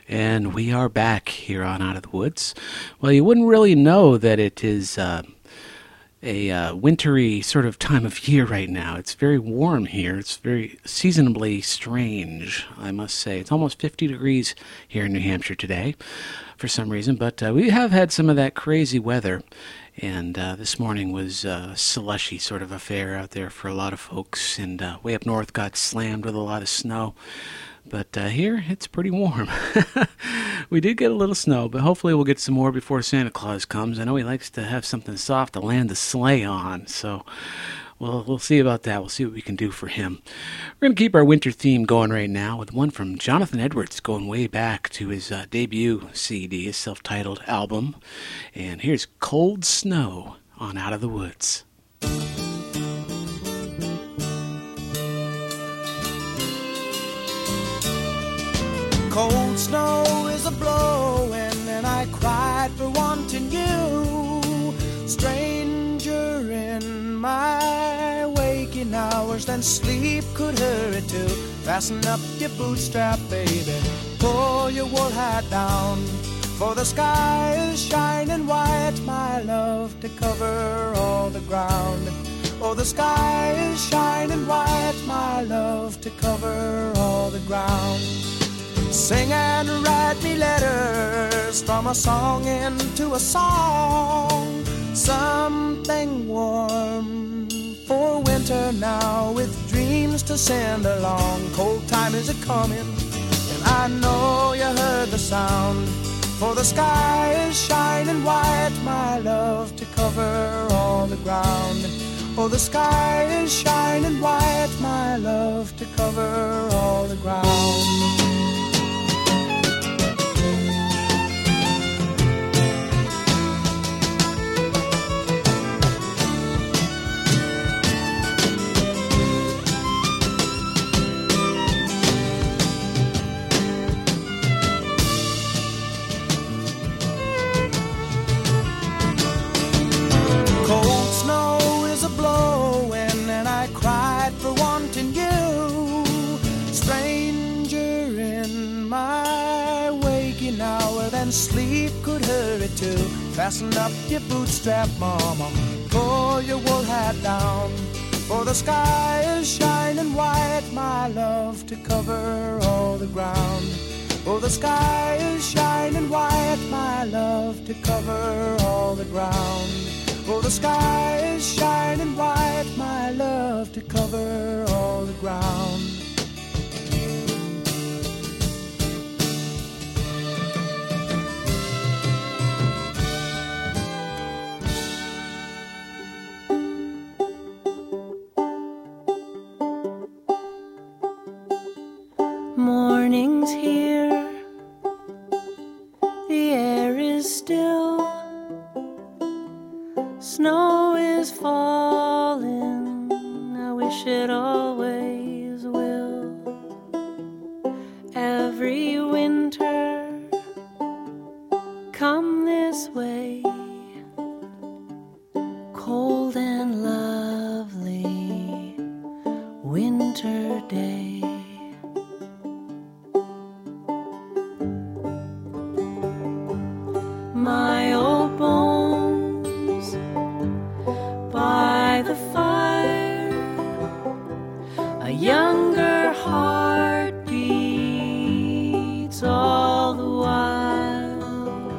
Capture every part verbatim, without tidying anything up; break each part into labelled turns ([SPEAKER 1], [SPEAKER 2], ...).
[SPEAKER 1] And we are back here on Out of the Woods. Well, you wouldn't really know that it is uh, a uh, wintry sort of time of year right now. It's very warm here. It's very seasonably strange, I must say. It's almost fifty degrees here in New Hampshire today for some reason, but uh, we have had some of that crazy weather. And uh, this morning was a slushy sort of affair out there for a lot of folks, and uh, way up north got slammed with a lot of snow. But uh, here, it's pretty warm. We did get a little snow, but hopefully we'll get some more before Santa Claus comes. I know he likes to have something soft to land the sleigh on, so well, we'll see about that. We'll see what we can do for him. We're going to keep our winter theme going right now with one from Jonathan Edwards, going way back to his uh, debut C D, his self-titled album. And here's Cold Snow on Out of the Woods.
[SPEAKER 2] Cold snow is a-blowing and I cried for wanting you. Stranger in my waking hours, then sleep could hurry to. Fasten up your bootstrap, baby, pull your wool hat down, for the sky is shining white, my love, to cover all the ground. Oh, the sky is shining white, my love, to cover all the ground. Sing and write me letters from a song into a song. Something warm for winter now, with dreams to send along. Cold time is a-coming, and I know you heard the sound. For the sky is shining white, my love, to cover all the ground. Oh, the sky is shining white, my love, to cover all the ground. Sleep could hurry to. Fasten up your bootstrap, mama, pull your wool hat down, for the sky is shining white, my love, to cover all the ground. Oh, the sky is shining white, my love, to cover all the ground. Oh, the sky is shining white, my love, to cover all the ground.
[SPEAKER 3] Morning's here, the air is still, snow is falling, I wish it always will. Every winter, come this way, cold and lovely winter day. My old bones by the fire, a younger heart beats all the while.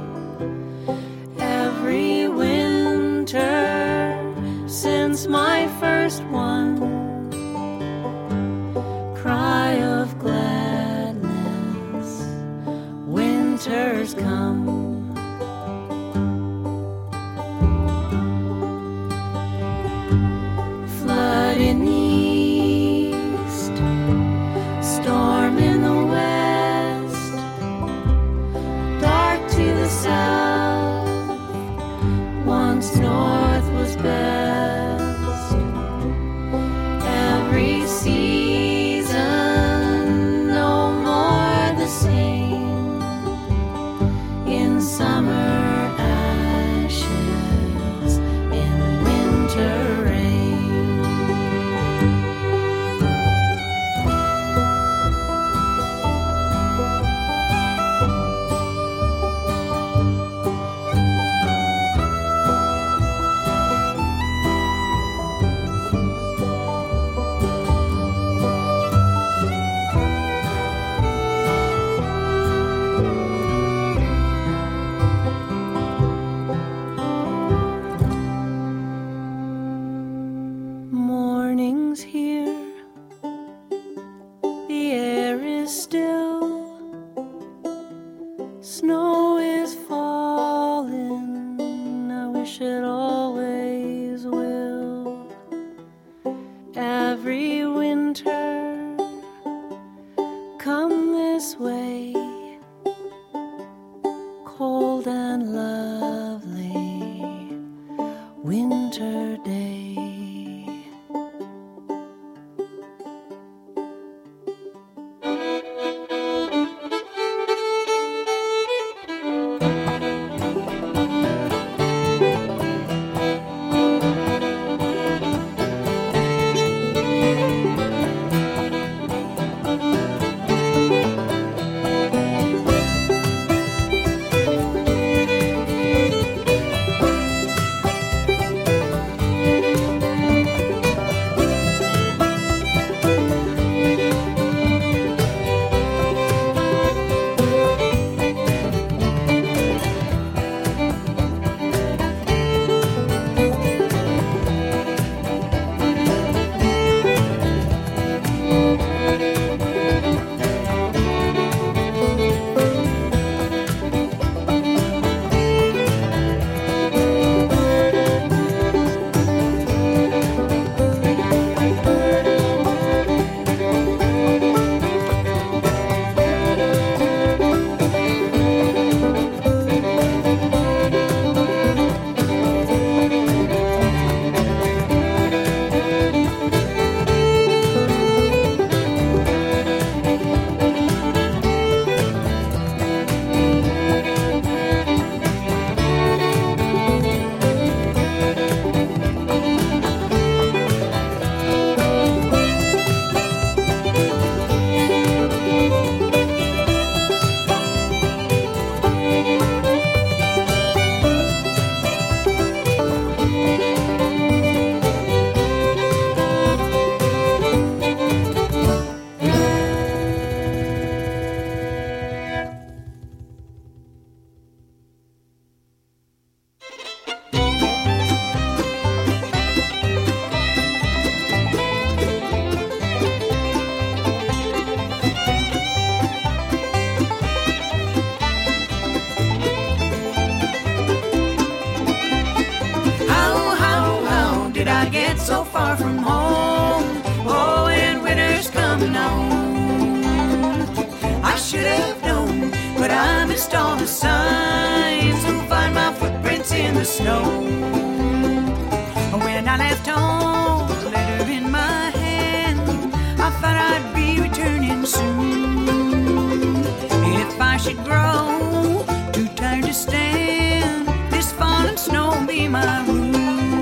[SPEAKER 3] Every winter since my first one, cry of gladness, winter's come. In the east, storm in the west, dark to the south, once north was best. Every season no more the same, in Snow is falling, I wish it always will. Every winter, come this way, cold and lovely winter day. So far from home, oh, and winter's coming on. I should have known, but I missed all the signs to find my footprints in the snow. When I left home, a letter in my hand, I thought I'd be returning soon. If I should grow too tired to stand, this falling snow will be my room.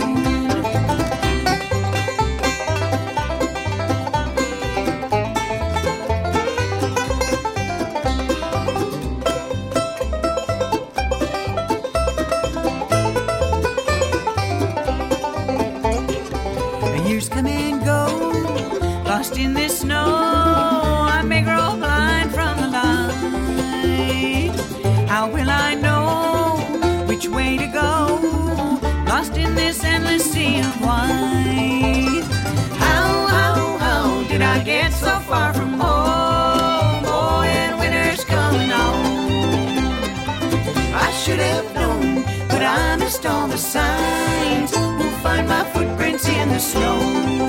[SPEAKER 3] In this snow, I may grow blind from the light. How will I know which way to go? Lost in this endless sea of white. How, how, how did I get so far from home? Oh, and winter's coming on. I should have known, but I missed all the signs. We'll find my footprints in the snow.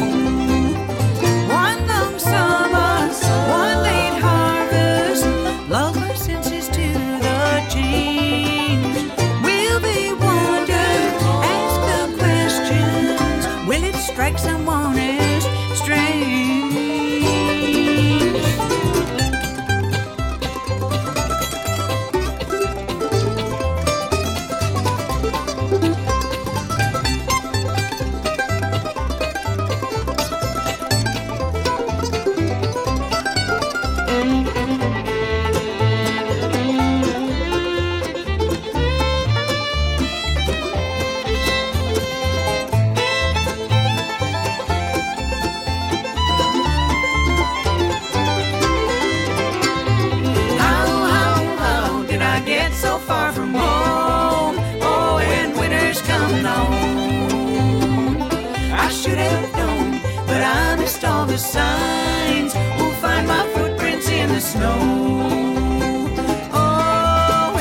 [SPEAKER 3] Summer, one late harvest, lulled my senses to the change. Will they wonder, ask the questions? Will it strike someone as strange? signs. We'll find my footprints in the snow. Oh,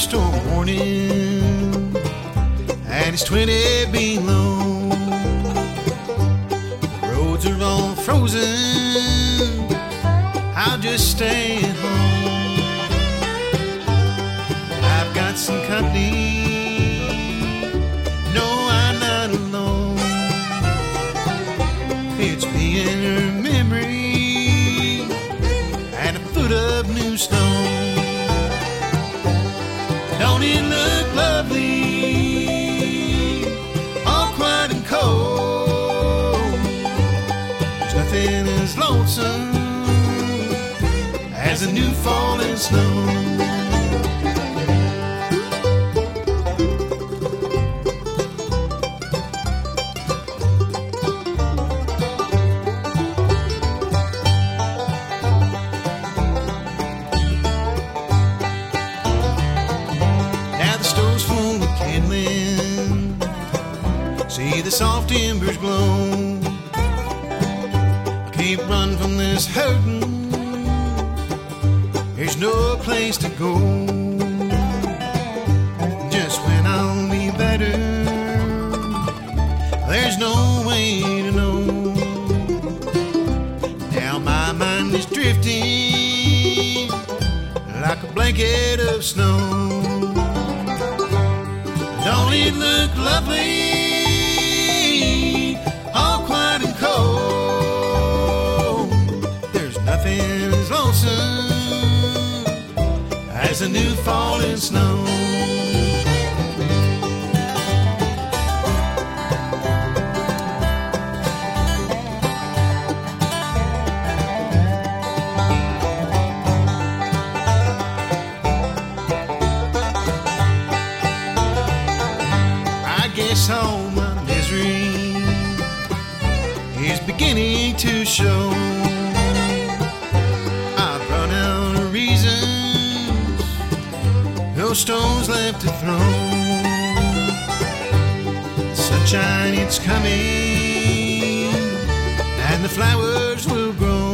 [SPEAKER 4] storm warning, and it's twenty below. The roads are all frozen, I'll just stay at home. I've got some company, no, I'm not alone. It's me and her memory, and a foot of new snow. Don't it look lovely, all quiet and cold? There's nothing as lonesome as a new falling snow. See the soft embers glow. Can't run from this hurting, there's no place to go. Just when I'll be better, there's no way to know. Now my mind is drifting like a blanket of snow. Don't it look lovely, all quiet and cold? There's nothing as lonesome as a new falling snow. I guess all my misery is beginning to show. I've run out of reasons, no stones left to throw. Sunshine, it's coming, and the flowers will grow.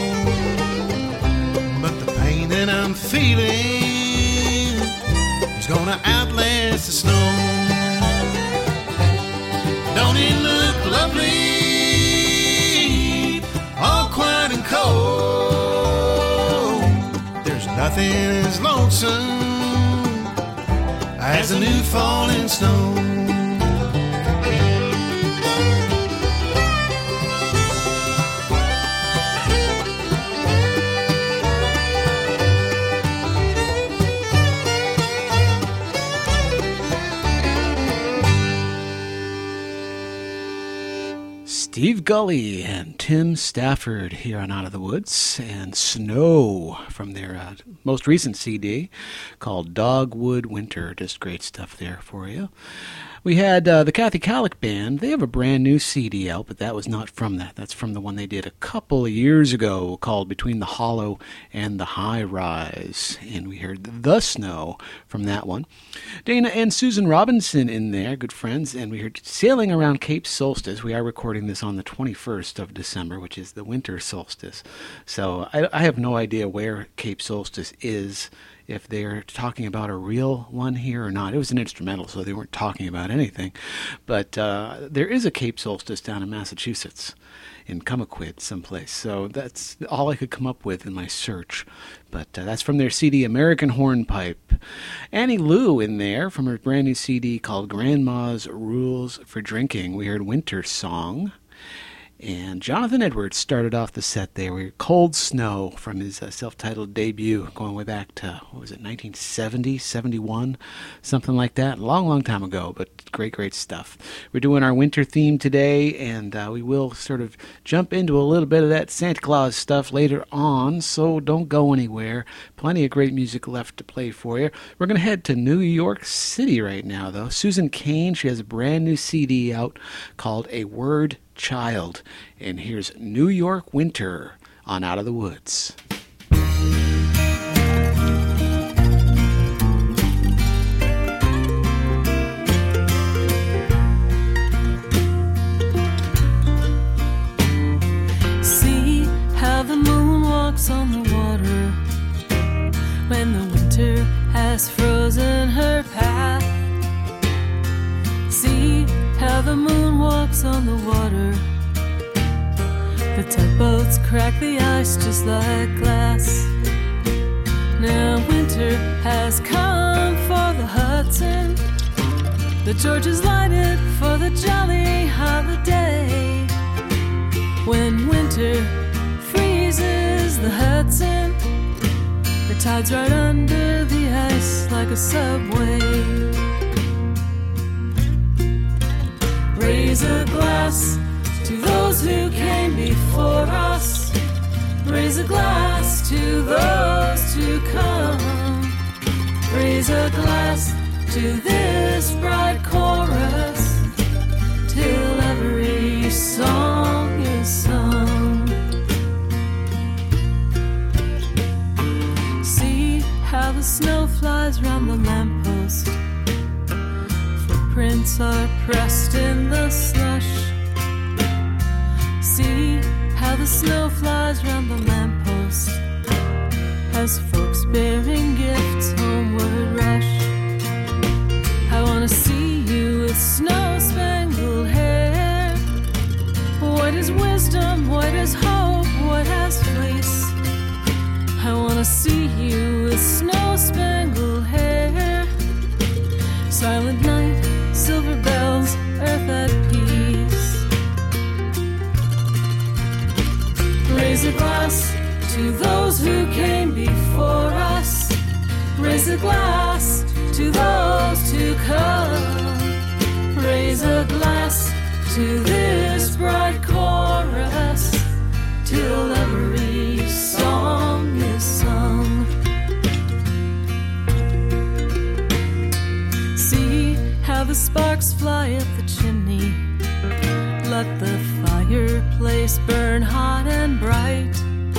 [SPEAKER 4] But the pain that I'm feeling is gonna outlast the snow. Don't it look lovely, all quiet and cold? There's nothing as lonesome as a new falling snow.
[SPEAKER 1] Steve Gully and Tim Stafford here on Out of the Woods, and Snow from their uh, most recent C D called Dogwood Winter. Just great stuff there for you. We had uh, the Kathy Calic Band. They have a brand new C D out, but that was not from that. That's from the one they did a couple of years ago called Between the Hollow and the High Rise. And we heard The Snow from that one. Dana and Susan Robinson in there, good friends. And we heard Sailing Around Cape Solstice. We are recording this on the twenty-first of December, which is the winter solstice. So I, I have no idea where Cape Solstice is, if they're talking about a real one here or not. It was an instrumental, so they weren't talking about anything. But uh, there is a Cape Solstice down in Massachusetts, in Comaquid someplace. So that's all I could come up with in my search. But uh, that's from their C D, American Hornpipe. Annie Lou in there from her brand new C D called Grandma's Rules for Drinking. We heard Winter Song. And Jonathan Edwards started off the set there. We heard Cold Snow from his uh, self-titled debut, going way back to, what was it, nineteen seventy, seventy-one, something like that. A long, long time ago, but great, great stuff. We're doing our winter theme today, and uh, we will sort of jump into a little bit of that Santa Claus stuff later on, so don't go anywhere. Plenty of great music left to play for you. We're going to head to New York City right now, though. Susan Cain, she has a brand new C D out called A Word Child. And here's New York Winter on Out of the Woods.
[SPEAKER 5] See how the moon walks on the water when the winter has frozen sparks on the water. The tugboats crack the ice just like glass. Now winter has come for the Hudson. The George is lighted for the jolly holiday. When winter freezes the Hudson, the tide's right under the ice like a subway. Raise a glass to those who came before us. Raise a glass to those to come. Raise a glass to this bright chorus, till every song is sung. See how the snow flies round the lamppost. Footprints are pressed in the slush. See how the snow flies round the lamppost as folks bearing gifts homeward rush. I wanna see you with snow-spangled hair. What is wisdom? What is hope? What has fleece? I wanna see you with snow-spangled hair. Silent night, silver bells, earth at peace. Raise a glass to those who came before us. Raise a glass to those to come. Raise a glass to this bright chorus, till every song is sung. See how the sparks fly up the chimney. Let the fireplace burn hot and bright.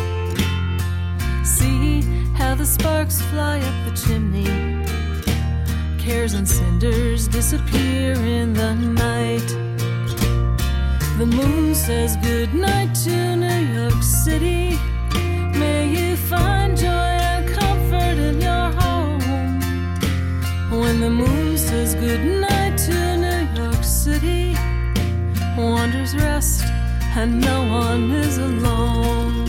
[SPEAKER 5] See how the sparks fly up the chimney. Cares and cinders disappear in the night. The moon says good night to New York City. May you find joy and comfort in your home. When the moon says good night to New York City, wonders rest and no one is alone.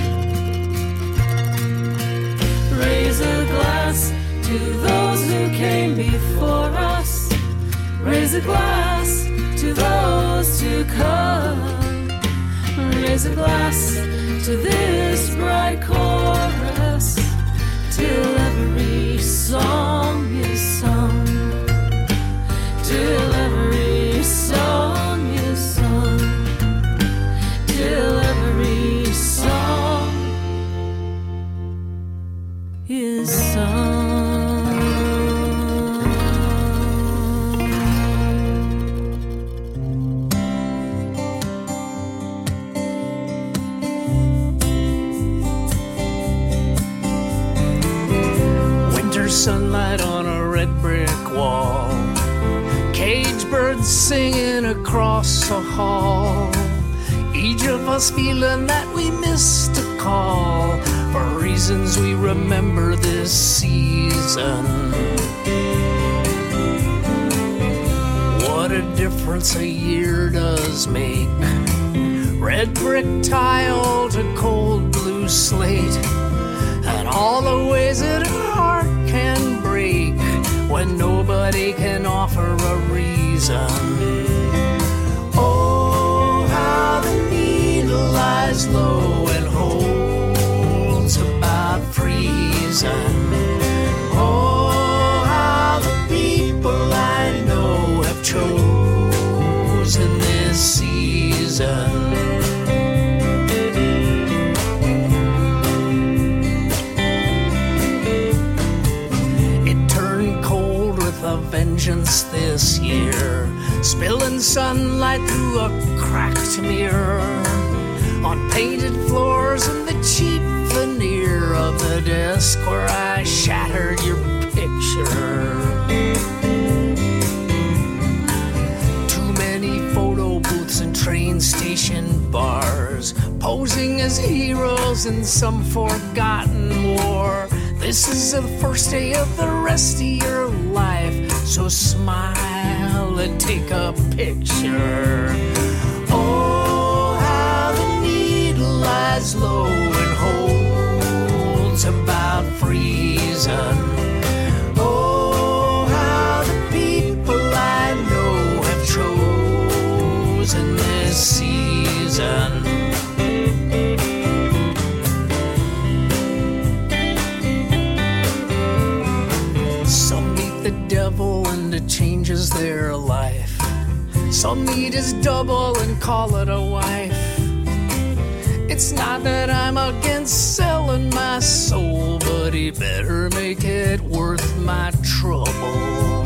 [SPEAKER 5] Raise a glass to those who came before us. Raise a glass to those to come. Raise a glass to this bright chorus, till every song is sung. Till every song is sung. Till every song is sung.
[SPEAKER 6] Winter sunlight on a red brick wall, cage birds singing across the hall. Each of us feeling that we missed a call, for reasons we remember this season. What a difference a year does make. Red brick tile to cold blue slate, and all the ways that a heart can break when nobody can offer a reason. Oh, how the needle lies low and holds about freezing. Oh, how the people I know have chosen this season. A vengeance this year, spilling sunlight through a cracked mirror on painted floors and the cheap veneer of the desk where I shattered your picture. Too many photo booths and train station bars, posing as heroes in some forgotten war. This is the first day of the rest of your life, so smile and take a picture. chose in this season. Some meet the devil and it changes their life. Some meet his double and call it a wife. It's not that I'm against selling my soul, but he better make it worth my trouble.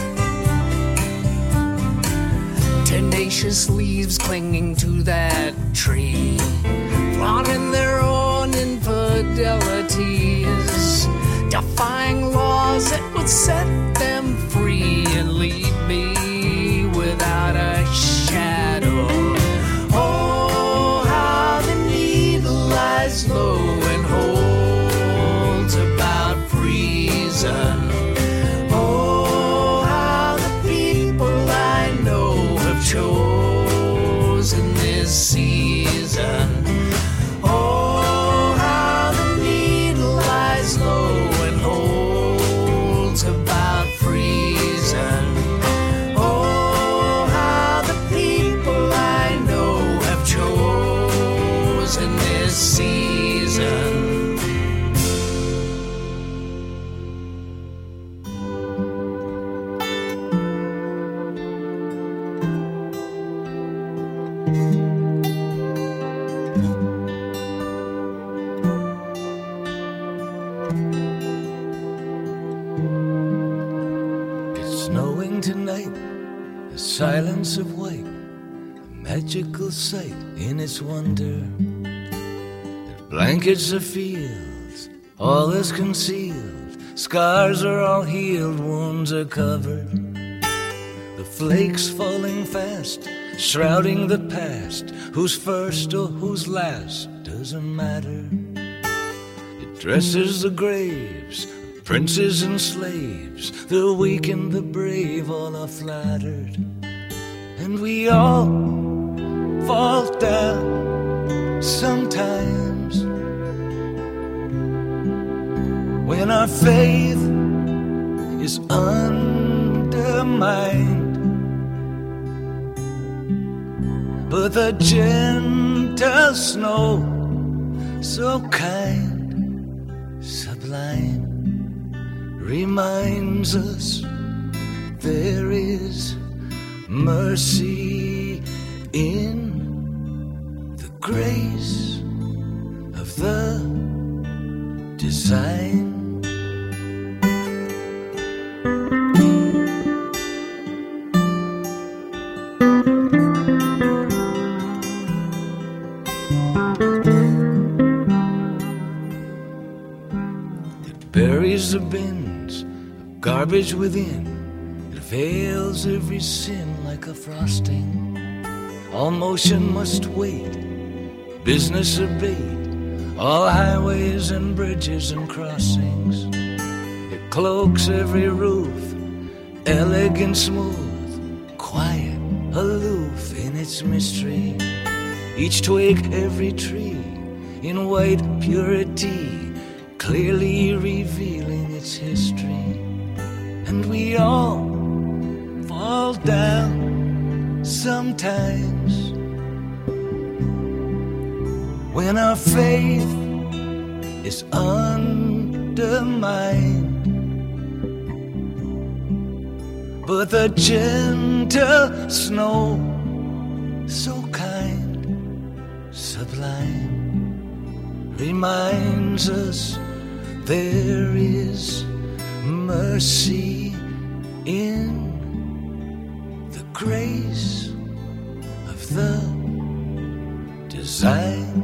[SPEAKER 6] Tenacious leaves clinging to that tree, flaunting their own infidelities, defying laws that would set them free and leave me without a shadow. Oh, how the needle lies low and holds about freezing. Oh, how the people I know have chosen this season. Oh, how the needle lies low and holds about freezing. Oh, how the people I know have chosen this season.
[SPEAKER 7] It's snowing tonight, a silence of white, a magical sight in its wonder. It blankets the fields, all is concealed, scars are all healed, wounds are covered. The flakes falling fast, shrouding the past, who's first or who's last doesn't matter. It dresses the graves, princes and slaves, the weak and the brave all are flattered. And we all fall down sometimes when our faith is undermined. But the gentle snow, so kind, sublime, reminds us there is mercy in the grace of the design. It buries the bins of garbage within. It veils every sin like a frosting. All motion must wait, business abate, all highways and bridges and crossings. It cloaks every roof, elegant, smooth, quiet, aloof in its mystery. Each twig, every tree, in white purity, clearly revealing its history. And we all fall down sometimes when our faith is undermined. But the gentle snow, so kind, sublime, reminds us there is mercy in the grace of the design.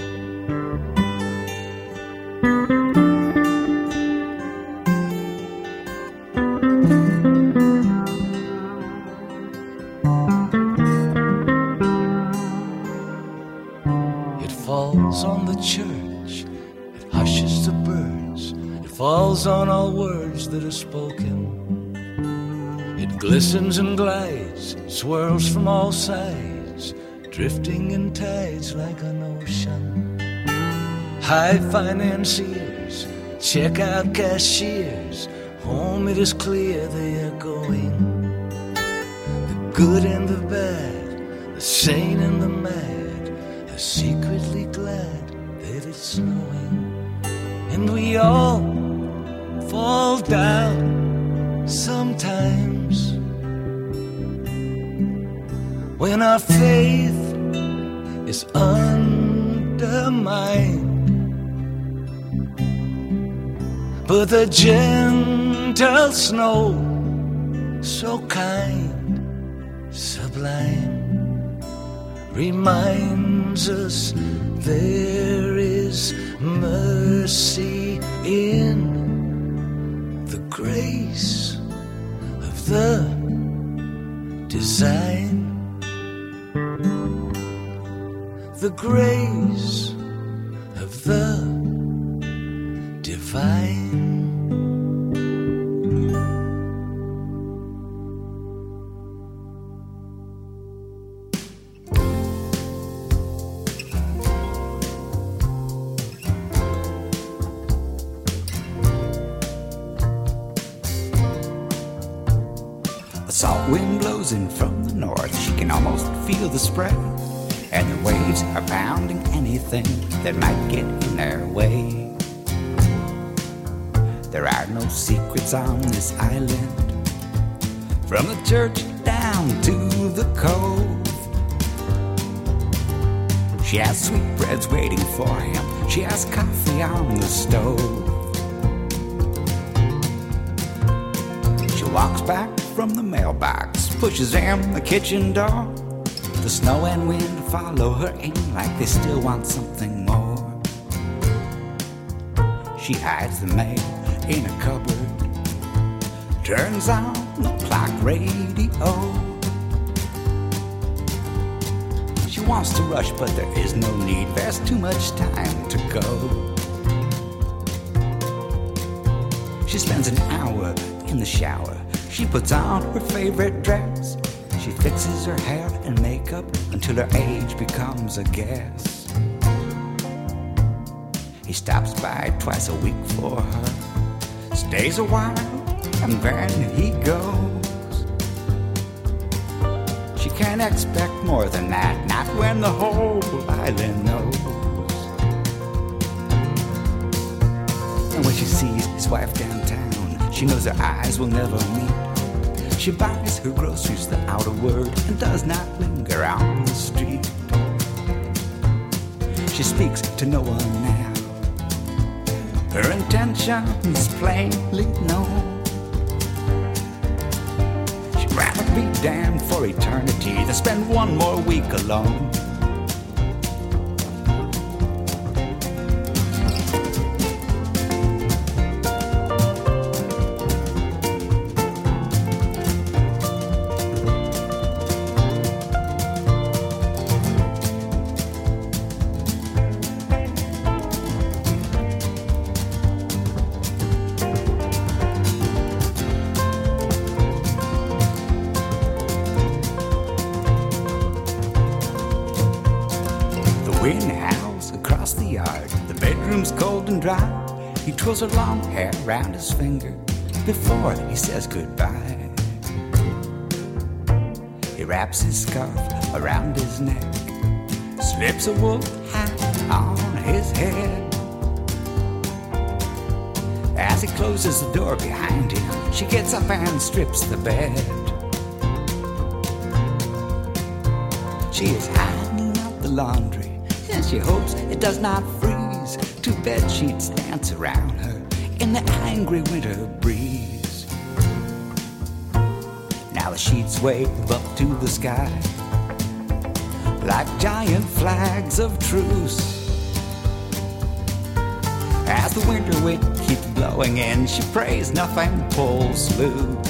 [SPEAKER 7] It falls on the church, it hushes the birds, it falls on all words that are spoken. It glistens and glides, swirls from all sides, drifting in tides like an ocean. High financiers, check out cashiers, home it is clear they are going. The good and the bad, the The sane and the mad are secretly glad that it's snowing, and we all fall down sometimes when our faith is undermined. But the gentle snow, so kind, sublime, reminds us there is mercy in the grace of the design. The grace of the divine.
[SPEAKER 8] A salt wind blows in from the north. She can almost feel the spray, and the waves are pounding anything that might get in their way. There are no secrets on this island, from the church down to the cove. She has sweetbreads waiting for him. She has coffee on the stove. She walks back from the mailbox, pushes in the kitchen door. The snow and wind follow her in like they still want something more. She hides the mail in a cupboard, turns on the clock radio. She wants to rush, but there is no need. There's too much time to go. She spends an hour in the shower. She puts on her favorite dress. She fixes her hair and makeup until her age becomes a guess. He stops by twice a week for her, stays a while, and then he goes. She can't expect more than that, not when the whole island knows. And when she sees his wife downtown, she knows their eyes will never meet. She buys her groceries without a word and does not linger on the street. She speaks to no one now. Her intentions plainly known. She'd rather be damned for eternity than spend one more week alone. Wind howls across the yard. The bedroom's cold and dry. He twirls her long hair around his finger before he says goodbye. He wraps his scarf around his neck, slips a wool hat on his head. As he closes the door behind him, she gets up and strips the bed. She is hanging out the laundry, and she hopes it does not freeze. Two bed sheets dance around her in the angry winter breeze. Now the sheets wave up to the sky like giant flags of truce. As the winter wind keeps blowing in, she prays nothing pulls loose.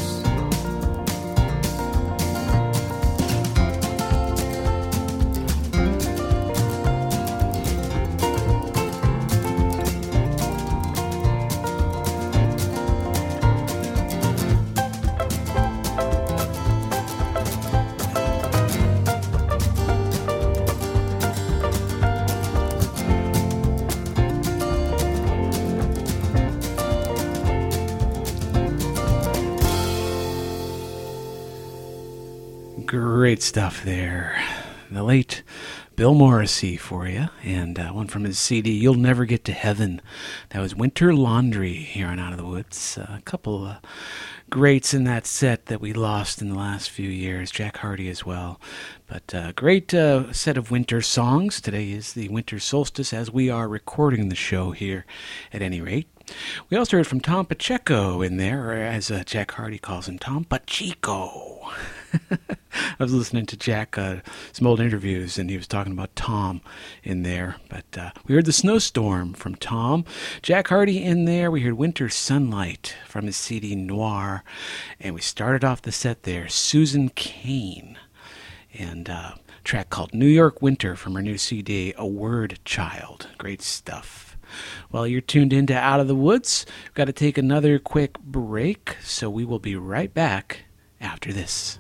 [SPEAKER 1] Great stuff there. the late Bill Morrissey for you, and uh, one from his C D, You'll Never Get to Heaven. That was Winter Laundry here on Out of the Woods. Uh, a couple of greats in that set that we lost in the last few years, Jack Hardy as well. But uh, great uh, set of winter songs. Today is the winter solstice as we are recording the show here at any rate. We also heard from Tom Pacheco in there, or as uh, Jack Hardy calls him, Tom Pacheco. I was listening to Jack, uh, some old interviews, and he was talking about Tom in there. But uh, we heard The Snowstorm from Tom. Jack Hardy in there. We heard Winter Sunlight from his C D Noir. And we started off the set there, Susan Cain. And uh, a track called New York Winter from her new C D, A Word Child. Great stuff. Well, you're tuned into Out of the Woods. We've got to take another quick break, so we will be right back after this.